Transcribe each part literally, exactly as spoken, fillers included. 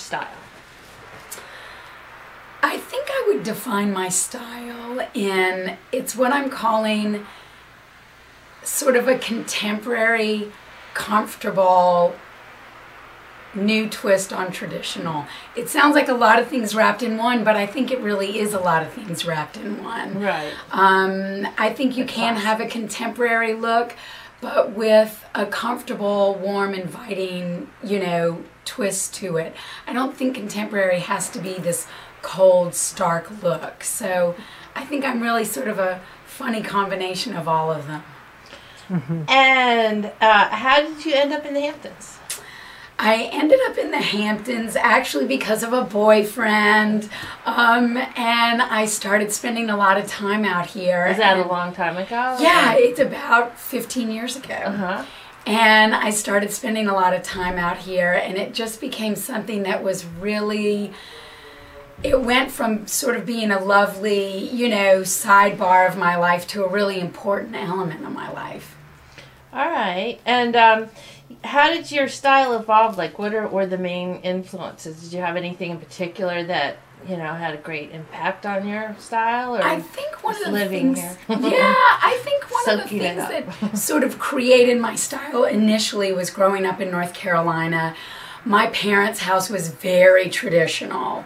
style? I think I would define my style in, it's what I'm calling sort of a contemporary, comfortable, new twist on traditional. It sounds like a lot of things wrapped in one, but I think it really is a lot of things wrapped in one. Right. Um, I think you can have a contemporary look, but with a comfortable, warm, inviting, you know, twist to it. I don't think contemporary has to be this cold, stark look. So I think I'm really sort of a funny combination of all of them. Mm-hmm. And uh, how did you end up in the Hamptons? I ended up in the Hamptons actually because of a boyfriend, um, and I started spending a lot of time out here. Was that a long time ago? Yeah, it's about fifteen years ago. Uh-huh. And I started spending a lot of time out here, and it just became something that was really, it went from sort of being a lovely, you know, sidebar of my life to a really important element of my life. All right. And um, how did your style evolve? Like, what are, were the main influences? Did you have anything in particular that, you know, had a great impact on your style? Or I think one of the living things, here? yeah, I think one Soaking it of the things up. that sort of created my style initially was growing up in North Carolina. My parents' house was very traditional.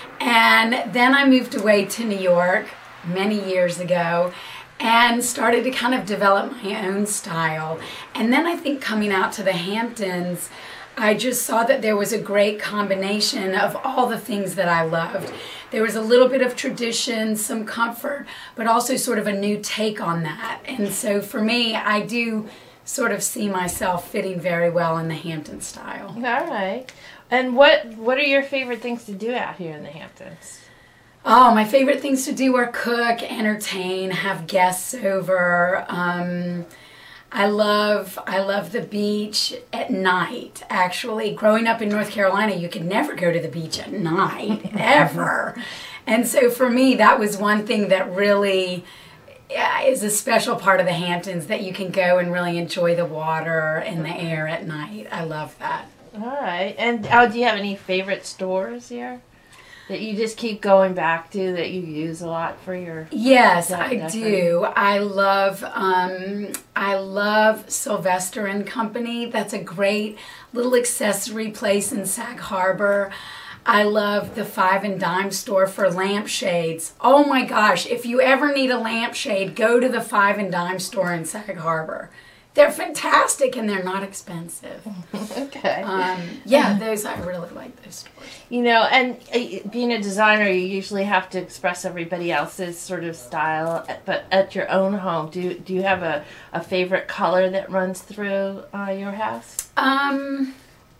And then I moved away to New York many years ago and started to kind of develop my own style. And then I think coming out to the Hamptons, I just saw that there was a great combination of all the things that I loved. There was a little bit of tradition, some comfort, but also sort of a new take on that. And so for me, I do sort of see myself fitting very well in the Hampton style. All right. And what what are your favorite things to do out here in the Hamptons? Oh, my favorite things to do are cook, entertain, have guests over. Um, I love I love the beach at night, actually. Growing up in North Carolina, you could never go to the beach at night, ever. And so for me, that was one thing that really yeah, is a special part of the Hamptons, that you can go and really enjoy the water and the air at night. I love that. All right. And oh, do you have any favorite stores here that you just keep going back to, that you use a lot for your... Yes, that, I that do. I love um, I love Sylvester and Company. That's a great little accessory place in Sag Harbor. I love the Five and Dime store for lampshades. Oh my gosh, if you ever need a lampshade, go to the Five and Dime store in Sag Harbor. They're fantastic and they're not expensive. Okay. Um, yeah, those, I really like those stores. You know, and uh, being a designer, you usually have to express everybody else's sort of style. But at your own home, do do you have a, a favorite color that runs through uh, your house? Um,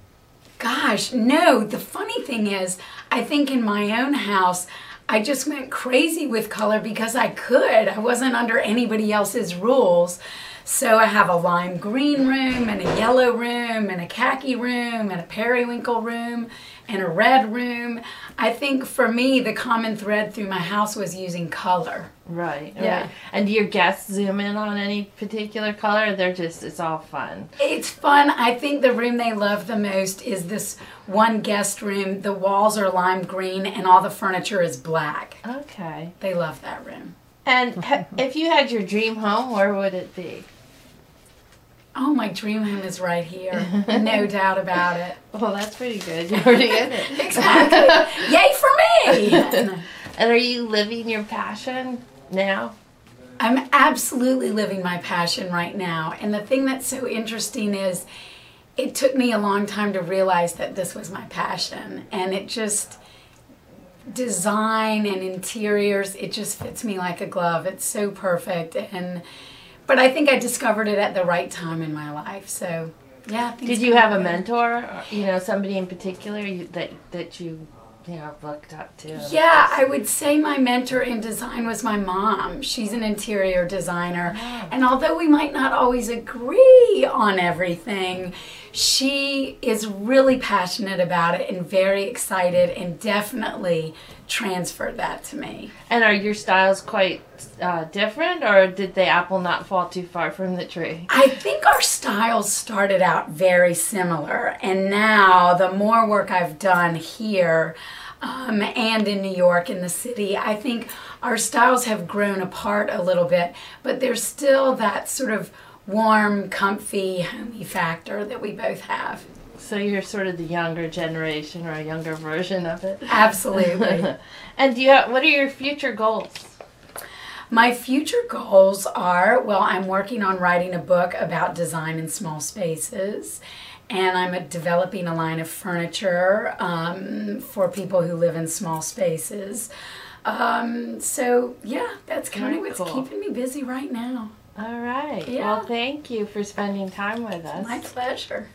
gosh, no. The funny thing is, I think in my own house, I just went crazy with color because I could. I wasn't under anybody else's rules. So I have a lime green room and a yellow room and a khaki room and a periwinkle room and a red room. I think for me, the common thread through my house was using color. Right. Yeah. Right. And do your guests zoom in on any particular color? They're just, it's all fun. It's fun. I think the room they love the most is this one guest room. The walls are lime green and all the furniture is black. Okay. They love that room. And ha- if you had your dream home, where would it be? Oh, my dream home is right here. No doubt about it. Well, that's pretty good. You're already in it. Exactly. Yay for me! And are you living your passion now? I'm absolutely living my passion right now. And the thing that's so interesting is it took me a long time to realize that this was my passion. And it just, design and interiors, it just fits me like a glove. It's so perfect. And But I think I discovered it at the right time in my life. So, yeah. Did you have a mentor, or, you know, somebody in particular you, that that you, you know, looked up to? Yeah, I would say my mentor in design was my mom. She's an interior designer. Oh. And although we might not always agree on everything, She is really passionate about it and very excited, and definitely transferred that to me. And are your styles quite uh, different, or did the apple not fall too far from the tree? I think our styles started out very similar, and now the more work I've done here um, and in New York, in the city, I think our styles have grown apart a little bit, but there's still that sort of warm, comfy, homey factor that we both have. So you're sort of the younger generation, or a younger version of it. Absolutely. And do you have, what are your future goals? My future goals are, well, I'm working on writing a book about design in small spaces, and I'm developing a line of furniture um, for people who live in small spaces. Um, so, yeah, that's kind of what's cool. keeping me busy right now. All right. Yeah. Well, thank you for spending time with us. My pleasure.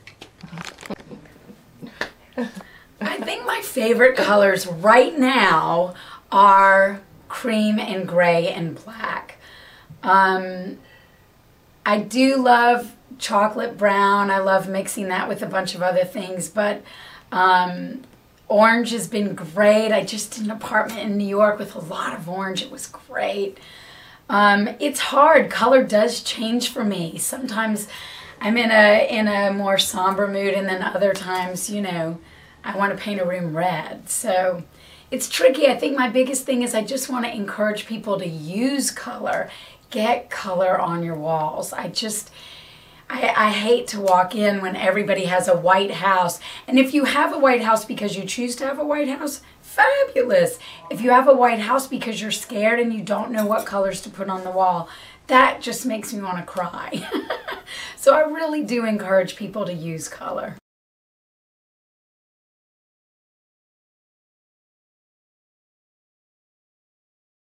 I think my favorite colors right now are cream and gray and black. Um, I do love chocolate brown. I love mixing that with a bunch of other things, but um, orange has been great. I just did an apartment in New York with a lot of orange. It was great. Um, it's hard. Color does change for me. Sometimes I'm in a in a more somber mood, and then other times, you know, I want to paint a room red. So it's tricky. I think my biggest thing is I just want to encourage people to use color. Get color on your walls. I just, I, I hate to walk in when everybody has a white house. And if you have a white house because you choose to have a white house, fabulous. If you have a white house because you're scared and you don't know what colors to put on the wall, that just makes me want to cry. So I really do encourage people to use color.